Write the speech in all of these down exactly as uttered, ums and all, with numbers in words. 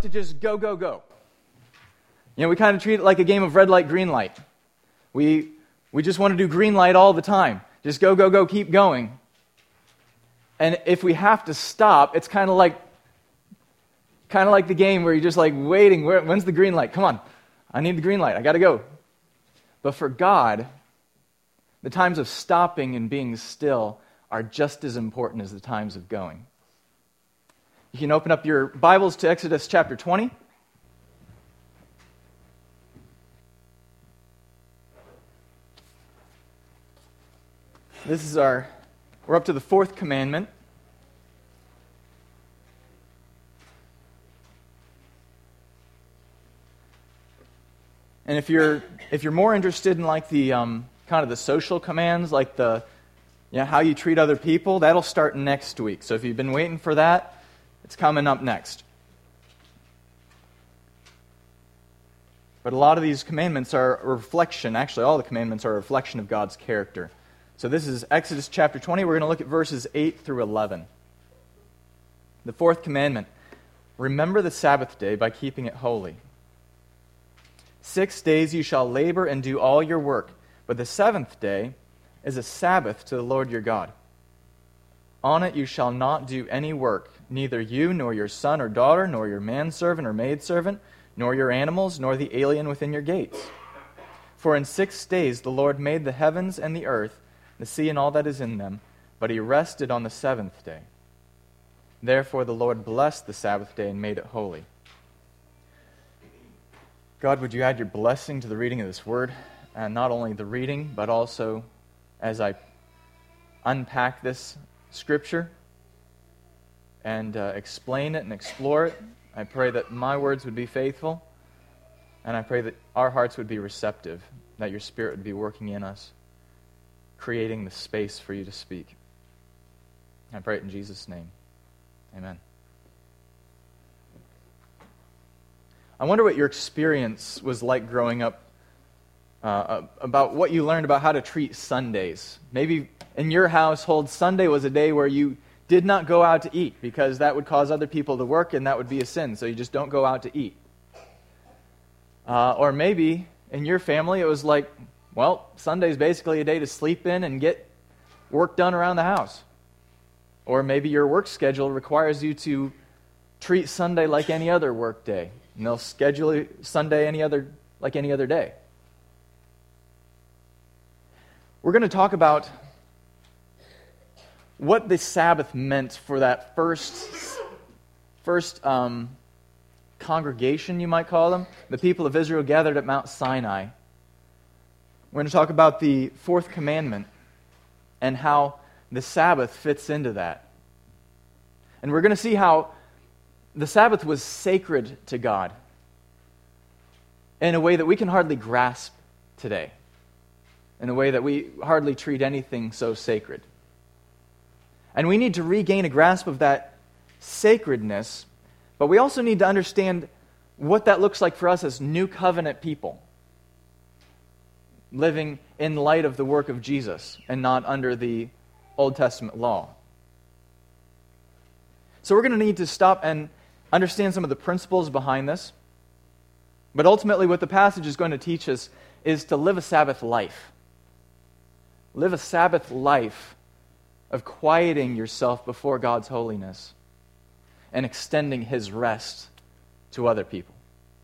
to just go, go, go. You know, we kind of treat it like a game of red light, green light. We we just want to do green light all the time. Just go, go, go, keep going. And if we have to stop, it's kind of like kind of like the game where you're just like waiting. Where, when's the green light? Come on, I need the green light. I got to go. But for God, the times of stopping and being still are just as important as the times of going. You can open up your Bibles to Exodus chapter twenty. This is our, we're up to the fourth commandment. And if you're if you're more interested in like the um, kind of the social commands, like the you know, how you treat other people, that'll start next week. So if you've been waiting for that, it's coming up next. But a lot of these commandments are a reflection, actually all the commandments are a reflection of God's character. So this is Exodus chapter twenty. We're going to look at verses eight through eleven. The fourth commandment, remember the Sabbath day by keeping it holy. Six days you shall labor and do all your work, but the seventh day is a Sabbath to the Lord your God. On it you shall not do any work, neither you nor your son or daughter, nor your manservant or maidservant, nor your animals, nor the alien within your gates. For in six days the Lord made the heavens and the earth, the sea and all that is in them, but he rested on the seventh day. Therefore the Lord blessed the Sabbath day and made it holy. God, would you add your blessing to the reading of this word, and not only the reading, but also as I unpack this scripture and uh, explain it and explore it. I pray that my words would be faithful, and I pray that our hearts would be receptive, that your Spirit would be working in us, creating the space for you to speak. I pray it in Jesus' name. Amen. I wonder what your experience was like growing up, uh, about what you learned about how to treat Sundays. Maybe in your household, Sunday was a day where you did not go out to eat because that would cause other people to work and that would be a sin, so you just don't go out to eat. Uh, or maybe in your family it was like, well, Sunday's basically a day to sleep in and get work done around the house. Or maybe your work schedule requires you to treat Sunday like any other work day. And they'll schedule Sunday any other like any other day. We're going to talk about what the Sabbath meant for that first, first um, congregation, you might call them, the people of Israel gathered at Mount Sinai. We're going to talk about the fourth commandment and how the Sabbath fits into that. And we're going to see how the Sabbath was sacred to God in a way that we can hardly grasp today, in a way that we hardly treat anything so sacred. And we need to regain a grasp of that sacredness, but we also need to understand what that looks like for us as new covenant people, living in light of the work of Jesus and not under the Old Testament law. So we're going to need to stop and understand some of the principles behind this. But ultimately what the passage is going to teach us is to live a Sabbath life. Live a Sabbath life of quieting yourself before God's holiness and extending His rest to other people.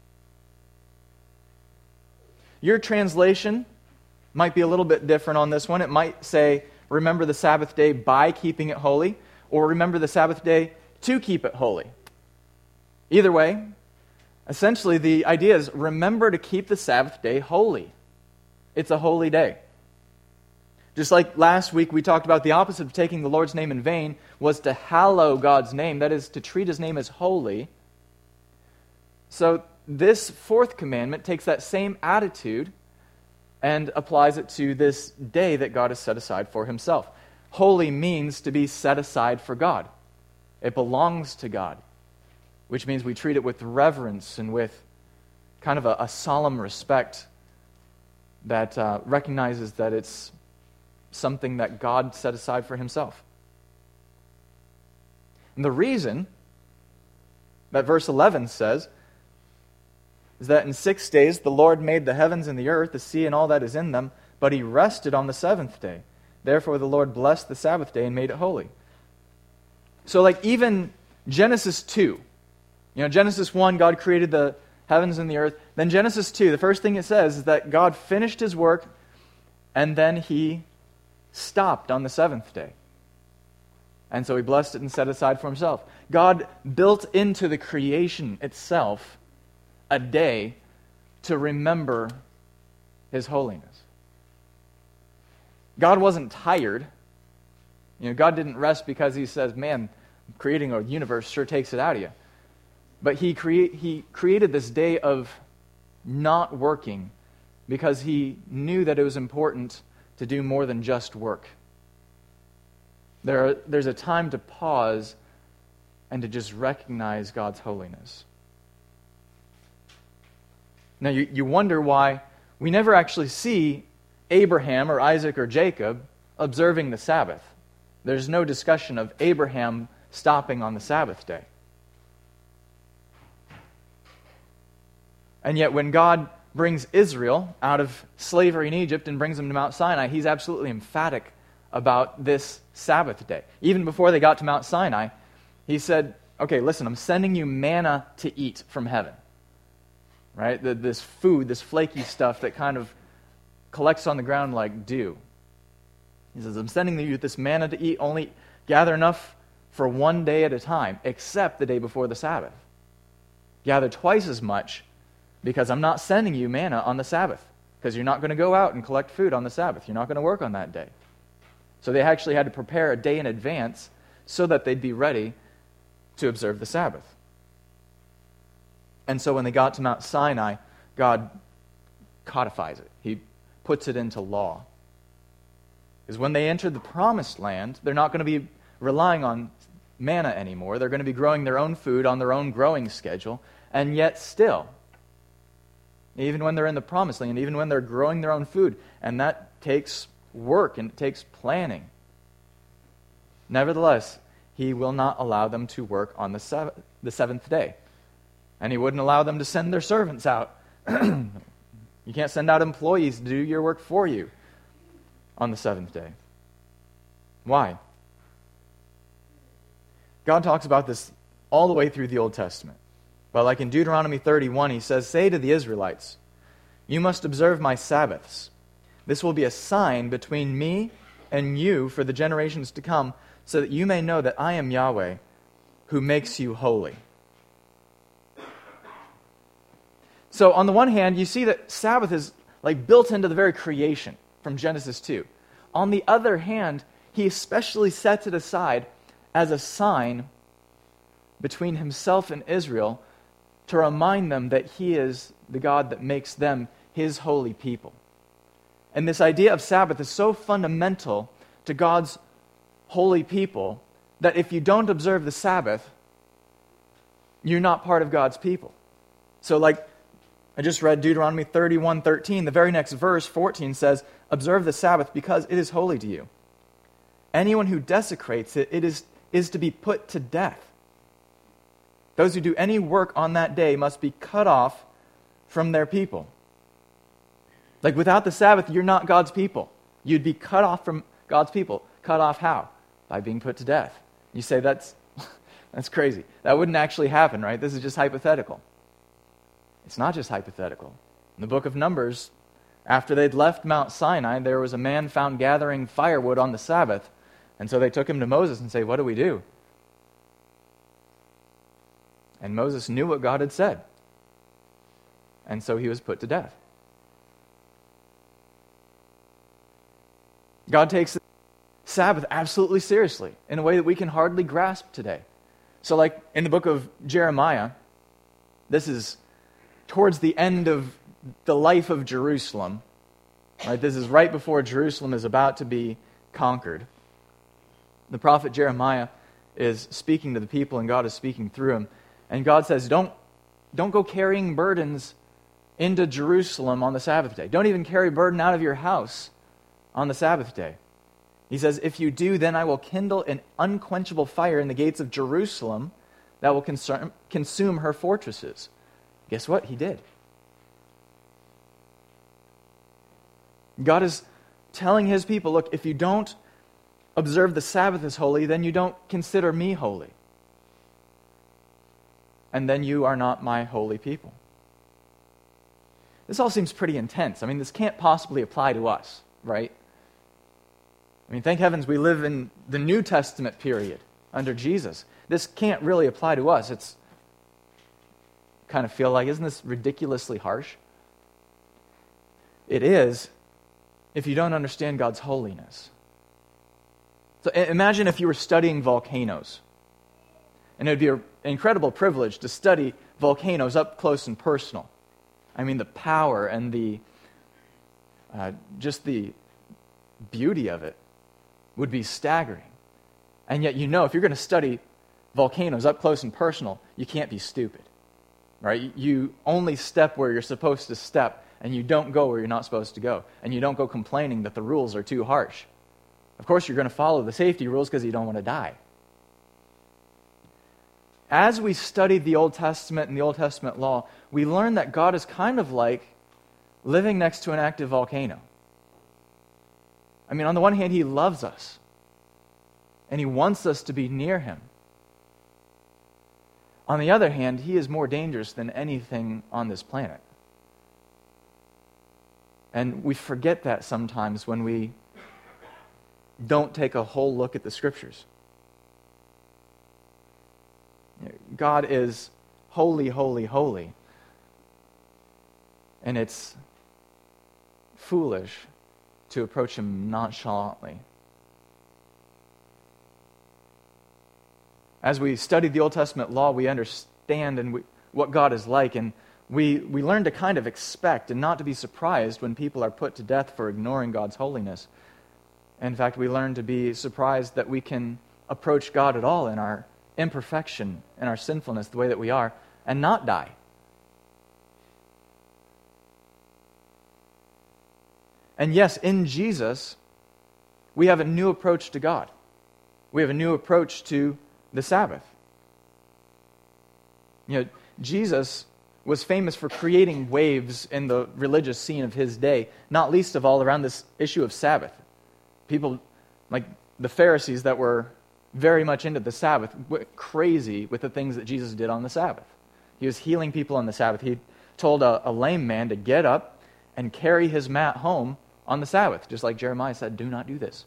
Your translation might be a little bit different on this one. It might say, remember the Sabbath day by keeping it holy, or remember the Sabbath day to keep it holy. Either way, essentially the idea is remember to keep the Sabbath day holy. It's a holy day. Just like last week we talked about the opposite of taking the Lord's name in vain was to hallow God's name, that is to treat His name as holy. So this fourth commandment takes that same attitude and applies it to this day that God has set aside for Himself. Holy means to be set aside for God. It belongs to God, which means we treat it with reverence and with kind of a, a solemn respect that uh, recognizes that it's something that God set aside for Himself. And the reason that verse eleven says is that in six days the Lord made the heavens and the earth, the sea and all that is in them, but he rested on the seventh day. Therefore the Lord blessed the Sabbath day and made it holy. So like even Genesis two, you know, Genesis one, God created the heavens and the earth. Then Genesis two, the first thing it says is that God finished his work and then he stopped on the seventh day. And so he blessed it and set it aside for himself. God built into the creation itself a day to remember his holiness. God wasn't tired. You know, God didn't rest because he says, man, creating a universe sure takes it out of you. But he, crea- he created this day of not working because he knew that it was important to do more than just work. There are, there's a time to pause and to just recognize God's holiness. Now, you, you wonder why we never actually see Abraham or Isaac or Jacob observing the Sabbath. There's no discussion of Abraham stopping on the Sabbath day. And yet when God brings Israel out of slavery in Egypt and brings them to Mount Sinai, he's absolutely emphatic about this Sabbath day. Even before they got to Mount Sinai, he said, okay, listen, I'm sending you manna to eat from heaven. Right? The, this food, this flaky stuff that kind of collects on the ground like dew. He says, I'm sending you this manna to eat, only gather enough for one day at a time, except the day before the Sabbath. Gather twice as much, because I'm not sending you manna on the Sabbath, because you're not going to go out and collect food on the Sabbath. You're not going to work on that day. So they actually had to prepare a day in advance so that they'd be ready to observe the Sabbath. And so when they got to Mount Sinai, God codifies it. He puts it into law. Because when they enter the promised land, they're not going to be relying on manna anymore. They're going to be growing their own food on their own growing schedule. And yet still, even when they're in the promised land, even when they're growing their own food, and that takes work and it takes planning, nevertheless, he will not allow them to work on the seventh, the seventh day. And he wouldn't allow them to send their servants out. You can't send out employees to do your work for you on the seventh day. Why? God talks about this all the way through the Old Testament. But like in Deuteronomy thirty-one, he says, say to the Israelites, you must observe my Sabbaths. This will be a sign between me and you for the generations to come, so that you may know that I am Yahweh, who makes you holy. So on the one hand, you see that Sabbath is like built into the very creation from Genesis two. On the other hand, he especially sets it aside as a sign between himself and Israel to remind them that he is the God that makes them his holy people. And this idea of Sabbath is so fundamental to God's holy people that if you don't observe the Sabbath, you're not part of God's people. So like I just read Deuteronomy thirty-one thirteen. The very next verse, fourteen, says, observe the Sabbath because it is holy to you. Anyone who desecrates it, it is, is to be put to death. Those who do any work on that day must be cut off from their people. Like without the Sabbath, you're not God's people. You'd be cut off from God's people. Cut off how? By being put to death. You say, that's, that's crazy. That wouldn't actually happen, right? This is just hypothetical. It's not just hypothetical. In the book of Numbers, after they'd left Mount Sinai, there was a man found gathering firewood on the Sabbath. And so they took him to Moses and say, what do we do? And Moses knew what God had said. And so he was put to death. God takes the Sabbath absolutely seriously in a way that we can hardly grasp today. So like in the book of Jeremiah, this is towards the end of the life of Jerusalem. Right? This is right before Jerusalem is about to be conquered. The prophet Jeremiah is speaking to the people, and God is speaking through him. And God says, don't, don't go carrying burdens into Jerusalem on the Sabbath day. Don't even carry a burden out of your house on the Sabbath day. He says, if you do, then I will kindle an unquenchable fire in the gates of Jerusalem that will consume, consume her fortresses. Guess what? He did. God is telling his people, look, if you don't observe the Sabbath as holy, then you don't consider me holy. And then you are not my holy people. This all seems pretty intense. I mean, this can't possibly apply to us, right? I mean, thank heavens we live in the New Testament period under Jesus. This can't really apply to us. It's kind of feel like, isn't this ridiculously harsh? It is if you don't understand God's holiness. So imagine if you were studying volcanoes. And it would be an incredible privilege to study volcanoes up close and personal. I mean, the power and the uh, just the beauty of it would be staggering. And yet, you know, if you're going to study volcanoes up close and personal, you can't be stupid, right? You only step where you're supposed to step, and you don't go where you're not supposed to go. And you don't go complaining that the rules are too harsh. Of course, you're going to follow the safety rules because you don't want to die. As we study the Old Testament and the Old Testament law, we learn that God is kind of like living next to an active volcano. I mean, on the one hand, he loves us, and he wants us to be near him. On the other hand, he is more dangerous than anything on this planet. And we forget that sometimes when we don't take a whole look at the Scriptures. God is holy, holy, holy. And it's foolish to approach him nonchalantly. As we study the Old Testament law, we understand and we, what God is like, and we, we learn to kind of expect and not to be surprised when people are put to death for ignoring God's holiness. In fact, we learn to be surprised that we can approach God at all in our imperfection and our sinfulness the way that we are and not die. And yes, in Jesus, we have a new approach to God. We have a new approach to the Sabbath. You know, Jesus was famous for creating waves in the religious scene of his day, not least of all around this issue of Sabbath. People like the Pharisees that were very much into the Sabbath went crazy with the things that Jesus did on the Sabbath. He was healing people on the Sabbath. He told a, a lame man to get up and carry his mat home on the Sabbath, just like Jeremiah said, do not do this.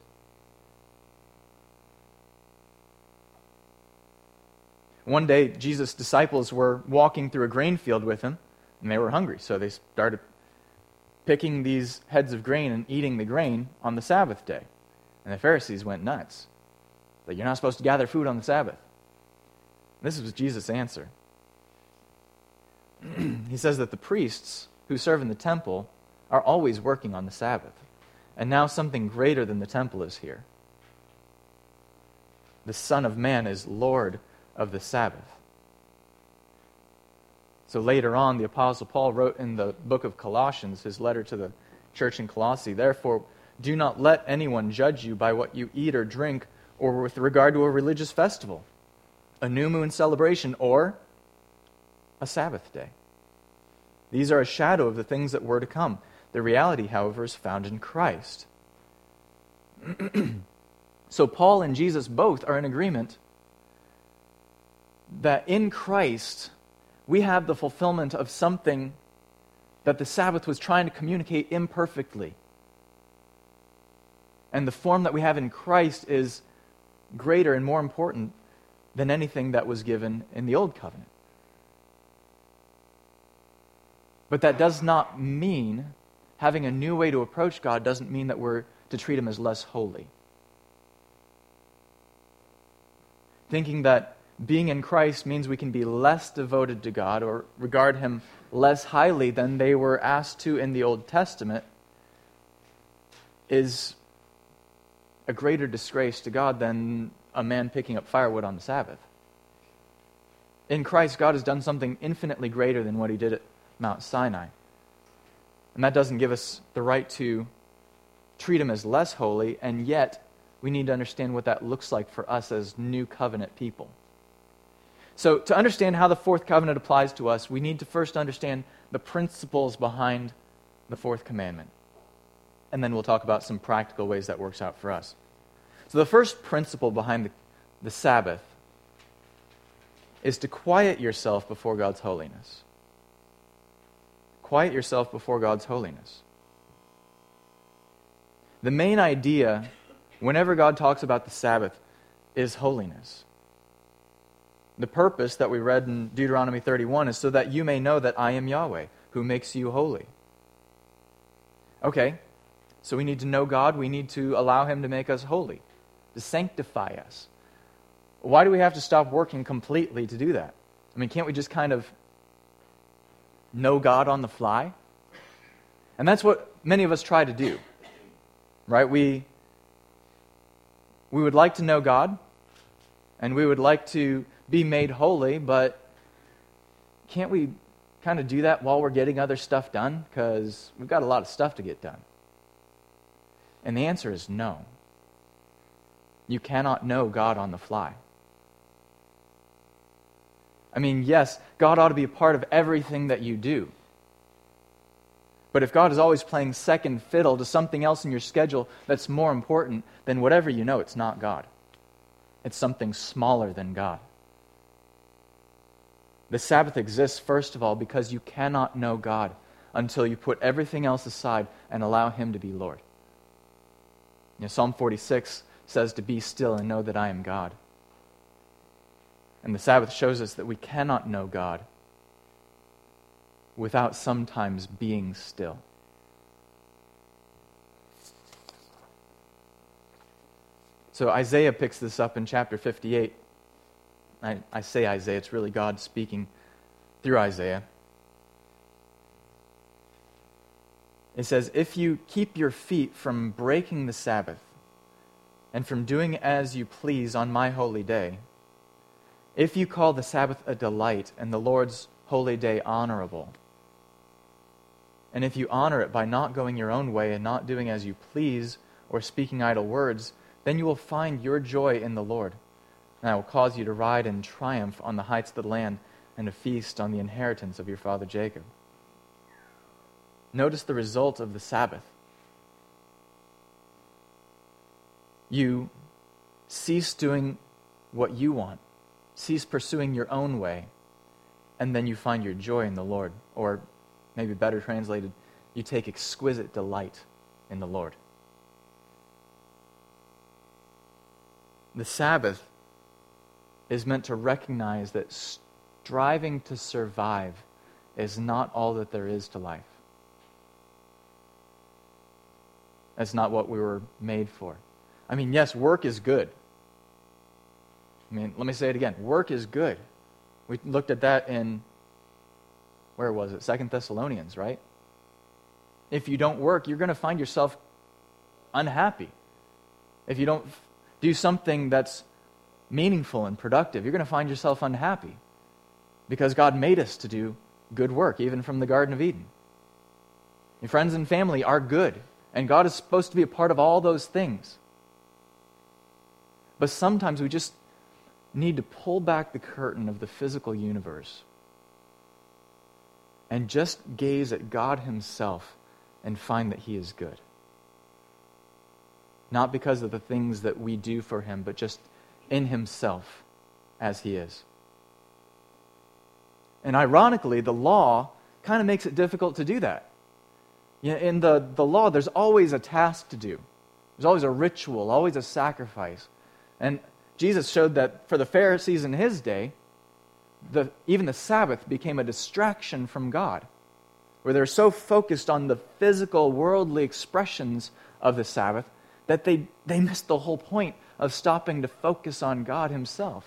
One day, Jesus' disciples were walking through a grain field with him, and they were hungry, so they started picking these heads of grain and eating the grain on the Sabbath day. And the Pharisees went nuts. Like, you're not supposed to gather food on the Sabbath. This was Jesus' answer. He says that the priests who serve in the temple are always working on the Sabbath. And now something greater than the temple is here. The Son of Man is Lord of the Sabbath. So later on, the Apostle Paul wrote in the book of Colossians, his letter to the church in Colossae, therefore, do not let anyone judge you by what you eat or drink, or with regard to a religious festival, a new moon celebration, or a Sabbath day. These are a shadow of the things that were to come. The reality, however, is found in Christ. So Paul and Jesus both are in agreement that in Christ we have the fulfillment of something that the Sabbath was trying to communicate imperfectly. And the form that we have in Christ is greater and more important than anything that was given in the Old Covenant. But that does not mean, having a new way to approach God doesn't mean that we're to treat him as less holy. Thinking that being in Christ means we can be less devoted to God or regard him less highly than they were asked to in the Old Testament is a greater disgrace to God than a man picking up firewood on the Sabbath. In Christ, God has done something infinitely greater than what he did at Mount Sinai. And that doesn't give us the right to treat him as less holy, and yet we need to understand what that looks like for us as new covenant people. So to understand how the fourth covenant applies to us, we need to first understand the principles behind the fourth commandment. And then we'll talk about some practical ways that works out for us. So the first principle behind the, the Sabbath is to quiet yourself before God's holiness. Quiet yourself before God's holiness. The main idea, whenever God talks about the Sabbath, is holiness. The purpose that we read in Deuteronomy thirty-one is so that you may know that I am Yahweh, who makes you holy. Okay, so we need to know God. We need to allow Him to make us holy, to sanctify us. Why do we have to stop working completely to do that? I mean, can't we just kind of know God on the fly? And that's what many of us try to do, right? We, we would like to know God, and we would like to be made holy, but can't we kind of do that while we're getting other stuff done? Because we've got a lot of stuff to get done. And the answer is no. You cannot know God on the fly. I mean, yes, God ought to be a part of everything that you do. But if God is always playing second fiddle to something else in your schedule that's more important, then whatever you know, it's not God. It's something smaller than God. The Sabbath exists, first of all, because you cannot know God until you put everything else aside and allow Him to be Lord. You know, Psalm forty-six says to be still and know that I am God. And the Sabbath shows us that we cannot know God without sometimes being still. So Isaiah picks this up in chapter fifty-eight. I, I say Isaiah, it's really God speaking through Isaiah. It says, if you keep your feet from breaking the Sabbath and from doing as you please on my holy day, if you call the Sabbath a delight and the Lord's holy day honorable, and if you honor it by not going your own way and not doing as you please or speaking idle words, then you will find your joy in the Lord. And I will cause you to ride in triumph on the heights of the land and to feast on the inheritance of your father Jacob. Notice the result of the Sabbath. You cease doing what you want, cease pursuing your own way, and then you find your joy in the Lord. Or maybe better translated, you take exquisite delight in the Lord. The Sabbath is meant to recognize that striving to survive is not all that there is to life. That's not what we were made for. I mean, yes, work is good. I mean, let me say it again. Work is good. We looked at that in, where was it? Second Thessalonians, right? If you don't work, you're going to find yourself unhappy. If you don't do something that's meaningful and productive, you're going to find yourself unhappy. Because God made us to do good work, even from the Garden of Eden. Your friends and family are good, and God is supposed to be a part of all those things. But sometimes we just need to pull back the curtain of the physical universe and just gaze at God Himself and find that He is good. Not because of the things that we do for Him, but just in Himself as He is. And ironically, the law kind of makes it difficult to do that. You know, in the, the law, there's always a task to do. There's always a ritual, always a sacrifice. And Jesus showed that for the Pharisees in His day, the, even the Sabbath became a distraction from God, where they're so focused on the physical, worldly expressions of the Sabbath that they, they missed the whole point of stopping to focus on God Himself.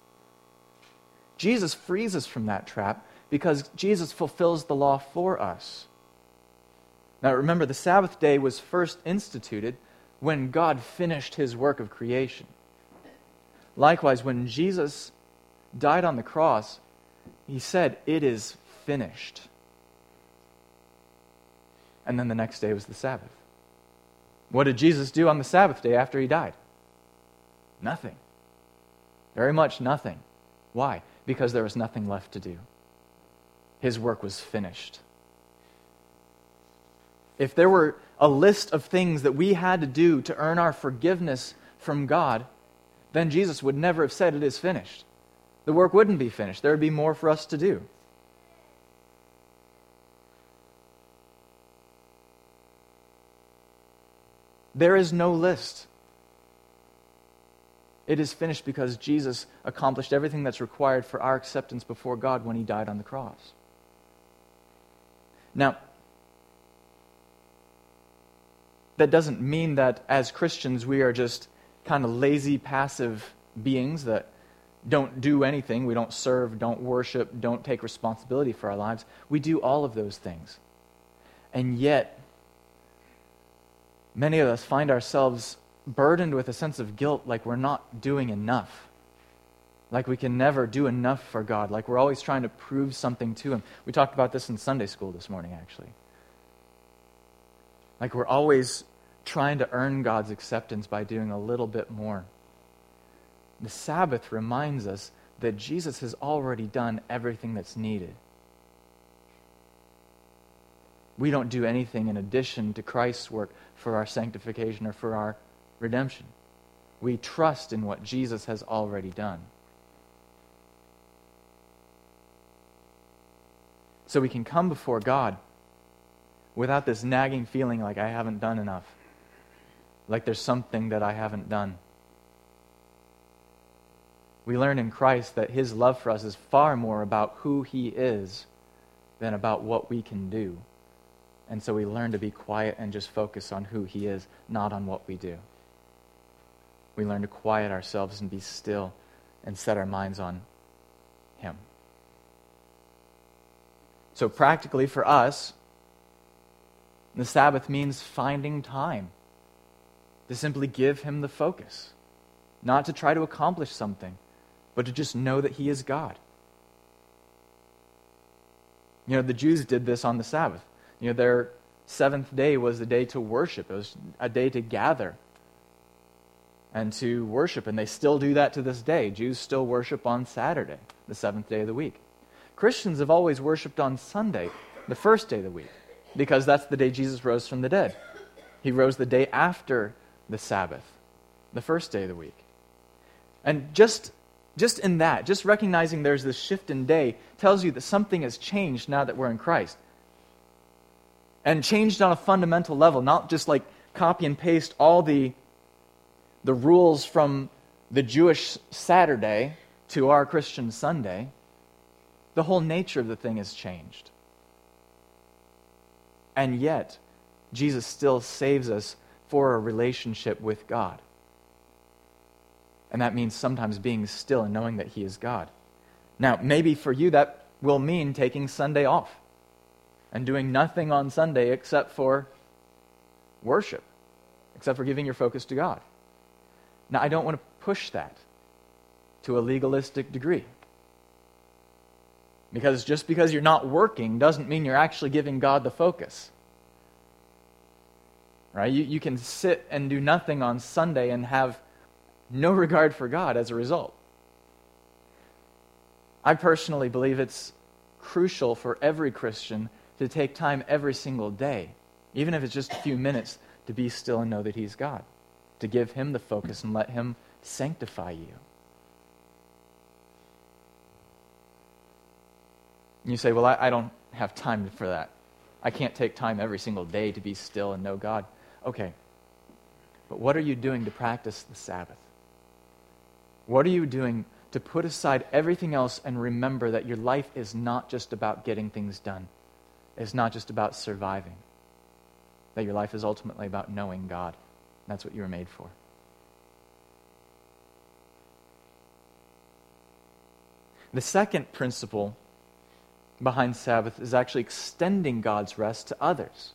Jesus frees us from that trap because Jesus fulfills the law for us. Now remember, the Sabbath day was first instituted when God finished His work of creation. Likewise, when Jesus died on the cross, He said, "It is finished." And then the next day was the Sabbath. What did Jesus do on the Sabbath day after He died? Nothing. Very much nothing. Why? because there was nothing left to do. His work was finished. If there were a list of things that we had to do to earn our forgiveness from God, then Jesus would never have said it is finished. The work wouldn't be finished. There would be more for us to do. There is no list. It is finished because Jesus accomplished everything that's required for our acceptance before God when he died on the cross. Now, that doesn't mean that as Christians we are just kind of lazy, passive beings that don't do anything. We don't serve, don't worship, don't take responsibility for our lives. We do all of those things. And yet, many of us find ourselves burdened with a sense of guilt, like we're not doing enough. Like we can never do enough for God. Like we're always trying to prove something to him. We talked about this in Sunday school this morning, actually. Like we're always trying to earn God's acceptance by doing a little bit more. The Sabbath reminds us that Jesus has already done everything that's needed. We don't do anything in addition to Christ's work for our sanctification or for our redemption. We trust in what Jesus has already done. So we can come before God without this nagging feeling like I haven't done enough, like there's something that I haven't done. We learn in Christ that his love for us is far more about who he is than about what we can do. And so we learn to be quiet and just focus on who he is, not on what we do. We learn to quiet ourselves and be still and set our minds on him. So practically for us, the Sabbath means finding time to simply give him the focus, not to try to accomplish something, but to just know that he is God. You know, the Jews did this on the Sabbath. You know, their seventh day was the day to worship. It was a day to gather and to worship, and they still do that to this day. Jews still worship on Saturday, the seventh day of the week. Christians have always worshiped on Sunday, the first day of the week, because that's the day Jesus rose from the dead. He rose the day after the Sabbath, the first day of the week. And just, just in that, just recognizing there's this shift in day tells you that something has changed now that we're in Christ. And changed on a fundamental level, not just like copy and paste all the, the rules from the Jewish Saturday to our Christian Sunday. The whole nature of the thing has changed. And yet, Jesus still saves us for a relationship with God. And that means sometimes being still and knowing that he is God. Now, maybe for you that will mean taking Sunday off and doing nothing on Sunday except for worship, except for giving your focus to God. Now, I don't want to push that to a legalistic degree. Because just because you're not working doesn't mean you're actually giving God the focus. Right? You, you can sit and do nothing on Sunday and have no regard for God as a result. I personally believe it's crucial for every Christian to take time every single day, even if it's just a few minutes, to be still and know that he's God, to give him the focus and let him sanctify you. And you say, well, I, I don't have time for that. I can't take time every single day to be still and know God. Okay, but what are you doing to practice the Sabbath? What are you doing to put aside everything else and remember that your life is not just about getting things done? It's not just about surviving. That your life is ultimately about knowing God. That's what you were made for. The second principle behind Sabbath is actually extending God's rest to others.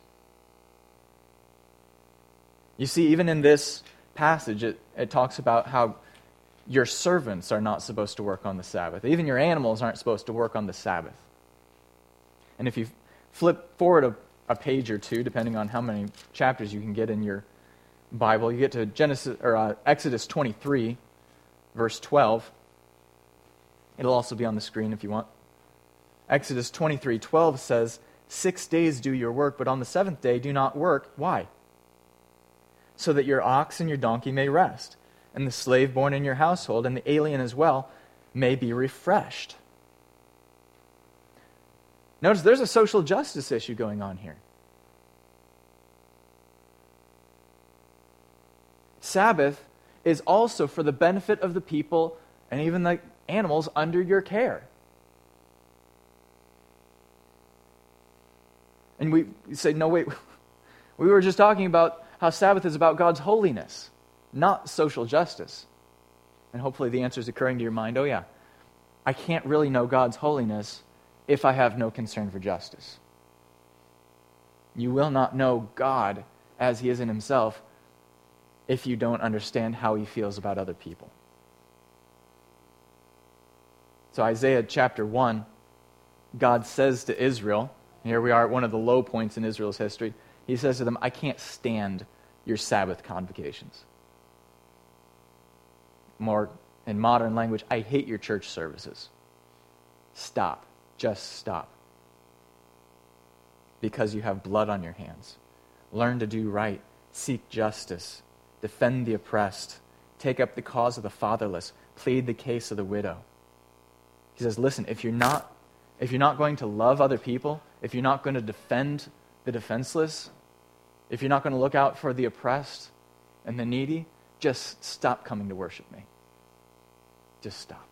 You see, even in this passage, it, it talks about how your servants are not supposed to work on the Sabbath. Even your animals aren't supposed to work on the Sabbath. And if you flip forward a, a page or two, depending on how many chapters you can get in your Bible, you get to Genesis or uh, Exodus twenty-three, verse twelve. It'll also be on the screen if you want. Exodus twenty-three twelve says, "Six days do your work, but on the seventh day do not work." Why? "So that your ox and your donkey may rest, and the slave born in your household, and the alien as well, may be refreshed." Notice there's a social justice issue going on here. Sabbath is also for the benefit of the people and even the animals under your care. And we say, no, wait, we were just talking about how Sabbath is about God's holiness, not social justice. And hopefully the answer is occurring to your mind, oh yeah, I can't really know God's holiness if I have no concern for justice. You will not know God as he is in himself if you don't understand how he feels about other people. So Isaiah chapter one, God says to Israel, here we are at one of the low points in Israel's history, he says to them, I can't stand your Sabbath convocations. More in modern language, I hate your church services. Stop. Just stop. Because you have blood on your hands. Learn to do right. Seek justice. Defend the oppressed. Take up the cause of the fatherless. Plead the case of the widow. He says, listen, if you're not, if you're not going to love other people, if you're not going to defend the defenseless, if you're not going to look out for the oppressed and the needy, just stop coming to worship me. Just stop.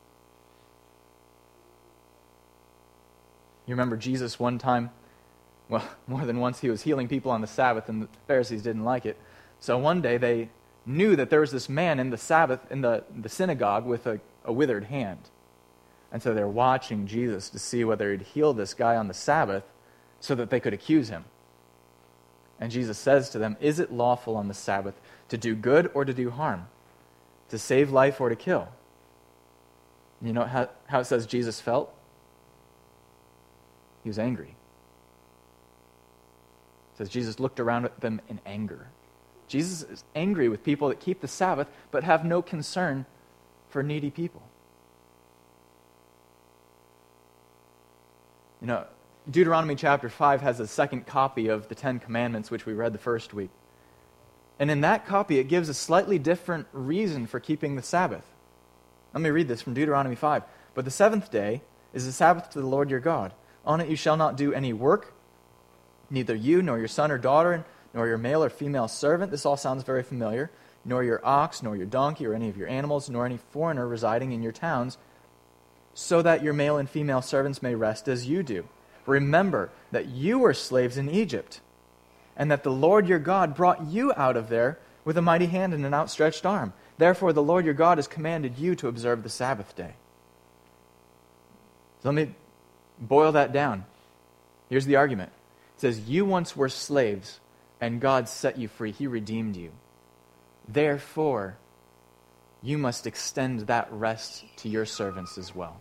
You remember Jesus one time, well, more than once, he was healing people on the Sabbath, and the Pharisees didn't like it. So one day they knew that there was this man in the Sabbath, in the, the synagogue with a, a withered hand. And so they're watching Jesus to see whether he'd heal this guy on the Sabbath so that they could accuse him. And Jesus says to them, is it lawful on the Sabbath to do good or to do harm? To save life or to kill? You know how, how it says Jesus felt? He was angry. It says Jesus looked around at them in anger. Jesus is angry with people that keep the Sabbath but have no concern for needy people. You know, Deuteronomy chapter five has a second copy of the Ten Commandments, which we read the first week. And in that copy, it gives a slightly different reason for keeping the Sabbath. Let me read this from Deuteronomy five. But the seventh day is the Sabbath to the Lord your God. On it you shall not do any work, neither you, nor your son or daughter, nor your male or female servant. This all sounds very familiar. Nor your ox, nor your donkey, or any of your animals, nor any foreigner residing in your towns, so that your male and female servants may rest as you do. Remember that you were slaves in Egypt, and that the Lord your God brought you out of there with a mighty hand and an outstretched arm. Therefore the Lord your God has commanded you to observe the Sabbath day. So let me boil that down. Here's the argument. It says, you once were slaves, and God set you free. He redeemed you. Therefore, you must extend that rest to your servants as well.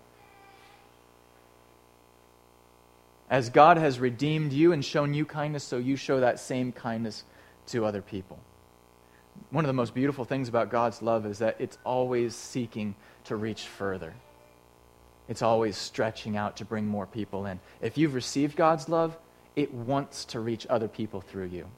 As God has redeemed you and shown you kindness, so you show that same kindness to other people. One of the most beautiful things about God's love is that it's always seeking to reach further. It's always stretching out to bring more people in. If you've received God's love, it wants to reach other people through you.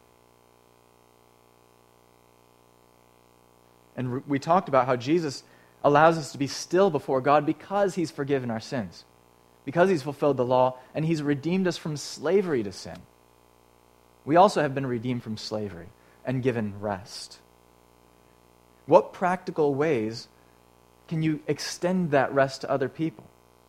And we talked about how Jesus allows us to be still before God because he's forgiven our sins, because he's fulfilled the law, and he's redeemed us from slavery to sin. We also have been redeemed from slavery and given rest. What practical ways can you extend that rest to other people?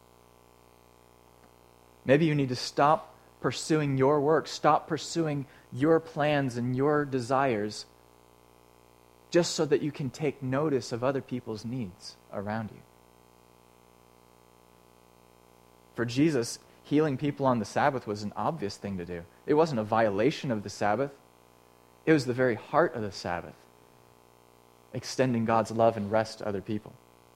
Maybe you need to stop pursuing your work, stop pursuing your plans and your desires, just so that you can take notice of other people's needs around you. For Jesus, healing people on the Sabbath was an obvious thing to do. It wasn't a violation of the Sabbath. It was the very heart of the Sabbath, extending God's love and rest to other people.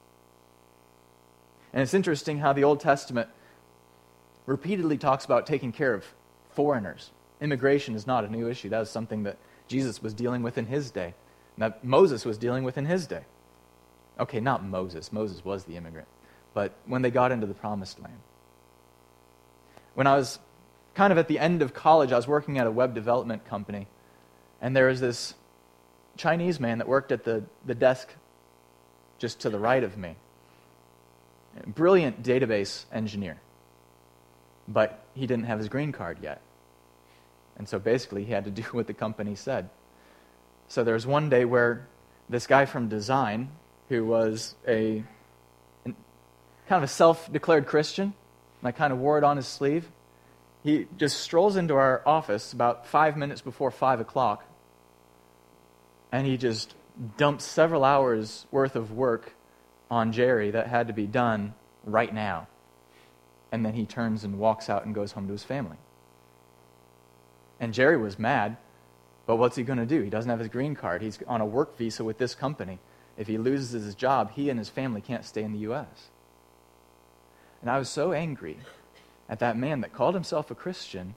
And it's interesting how the Old Testament repeatedly talks about taking care of foreigners. Immigration is not a new issue. That was something that Jesus was dealing with in his day, that Moses was dealing with in his day. Okay, not Moses. Moses was the immigrant. but when they got into the promised land. When I was kind of at the end of college, I was working at a web development company, and there was this Chinese man that worked at the, the desk just to the right of me. A brilliant database engineer, but he didn't have his green card yet. And so basically he had to do what the company said. So there was one day where this guy from design, who was a an, kind of a self-declared Christian, and I kind of wore it on his sleeve, he just strolls into our office about five minutes before five o'clock, and he just dumps several hours worth of work on Jerry that had to be done right now. And then he turns and walks out and goes home to his family. And Jerry was mad, but what's he going to do? He doesn't have his green card. He's on a work visa with this company. If he loses his job, he and his family can't stay in the U S. And I was so angry at that man that called himself a Christian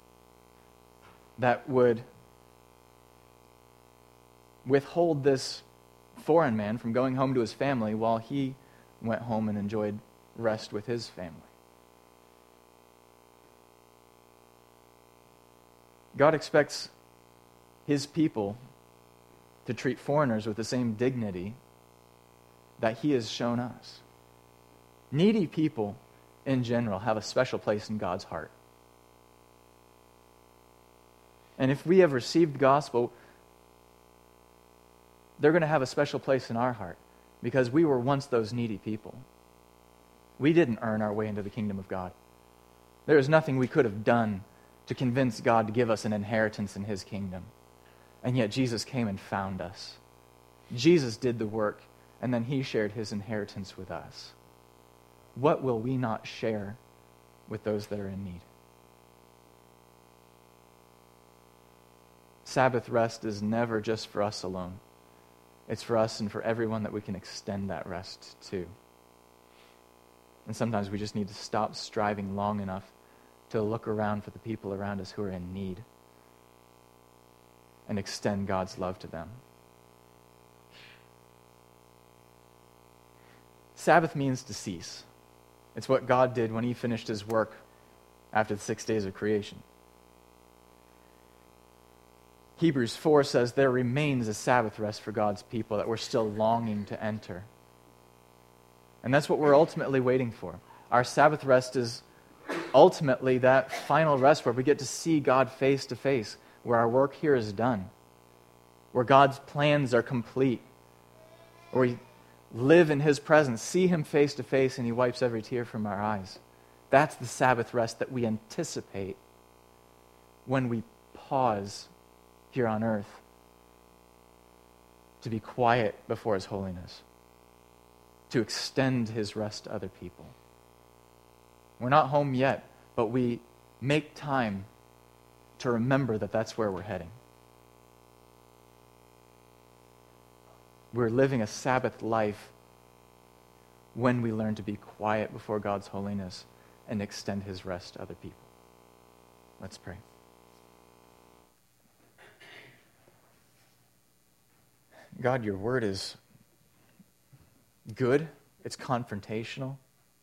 that would withhold this foreign man from going home to his family while he went home and enjoyed rest with his family. God expects his people to treat foreigners with the same dignity that he has shown us. Needy people in general have a special place in God's heart. And if we have received the gospel, they're going to have a special place in our heart because we were once those needy people. We didn't earn our way into the kingdom of God. There is nothing we could have done to convince God to give us an inheritance in his kingdom. And yet Jesus came and found us. Jesus did the work, and then he shared his inheritance with us. What will we not share with those that are in need? Sabbath rest is never just for us alone. It's for us and for everyone that we can extend that rest to. And sometimes we just need to stop striving long enough to look around for the people around us who are in need and extend God's love to them. Sabbath means to cease. It's what God did when he finished his work after the six days of creation. Hebrews four says there remains a Sabbath rest for God's people that we're still longing to enter. And that's what we're ultimately waiting for. Our Sabbath rest is ultimately that final rest where we get to see God face to face, where our work here is done, where God's plans are complete, where we live in his presence, see him face to face, and he wipes every tear from our eyes. That's the Sabbath rest that we anticipate when we pause here on earth to be quiet before his holiness, to extend his rest to other people. We're not home yet, but we make time to remember that that's where we're heading. We're living a Sabbath life when we learn to be quiet before God's holiness and extend his rest to other people. Let's pray. God, your word is good. It's confrontational.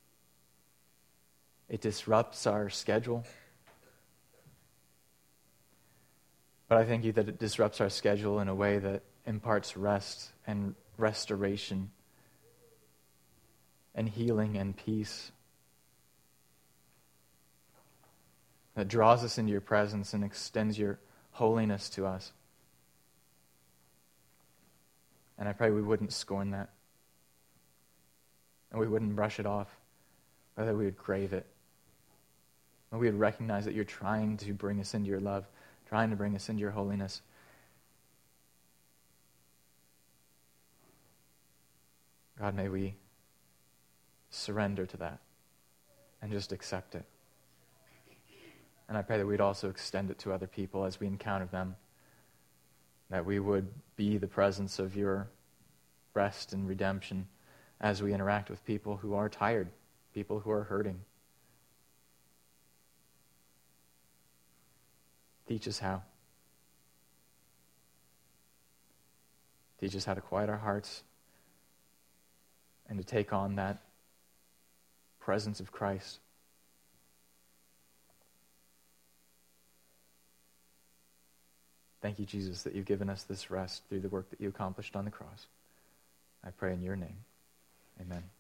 It disrupts our schedule. But I thank you that it disrupts our schedule in a way that imparts rest and restoration and healing and peace, that draws us into your presence and extends your holiness to us. And I pray we wouldn't scorn that, and we wouldn't brush it off, but that we would crave it, and we would recognize that you're trying to bring us into your love, trying to bring us into your holiness. God, may we surrender to that and just accept it. And I pray that we'd also extend it to other people as we encounter them, that we would be the presence of your rest and redemption as we interact with people who are tired, people who are hurting. Teach us how. Teach us how to quiet our hearts and to take on that presence of Christ. Thank you, Jesus, that you've given us this rest through the work that you accomplished on the cross. I pray in your name. Amen.